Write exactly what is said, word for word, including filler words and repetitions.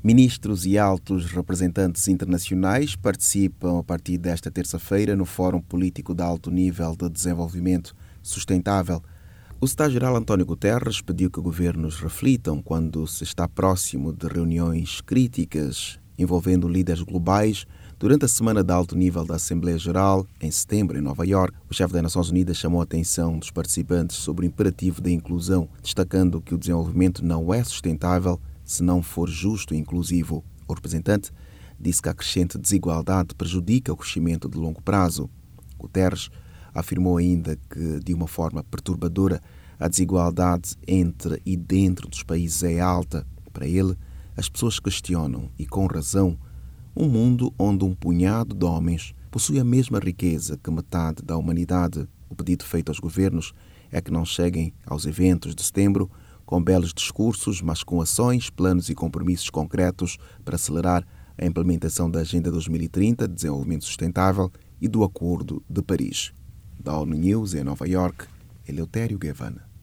Ministros e altos representantes internacionais participam a partir desta terça-feira no Fórum Político de Alto Nível de Desenvolvimento Sustentável. O secretário-geral António Guterres pediu que governos reflitam quando se está próximo de reuniões críticas envolvendo líderes globais. Durante a semana de alto nível da Assembleia Geral, em setembro, em Nova Iorque, o chefe das Nações Unidas chamou a atenção dos participantes sobre o imperativo da inclusão, destacando que o desenvolvimento não é sustentável se não for justo e inclusivo. O representante disse que a crescente desigualdade prejudica o crescimento de longo prazo. Guterres afirmou ainda que, de uma forma perturbadora, a desigualdade entre e dentro dos países é alta. Para ele, as pessoas questionam, e com razão, um mundo onde um punhado de homens possui a mesma riqueza que metade da humanidade. O pedido feito aos governos é que não cheguem aos eventos de setembro com belos discursos, mas com ações, planos e compromissos concretos para acelerar a implementação da Agenda dois mil e trinta de Desenvolvimento Sustentável e do Acordo de Paris. Da ONU News, em Nova Iorque, Eleutério Gavan.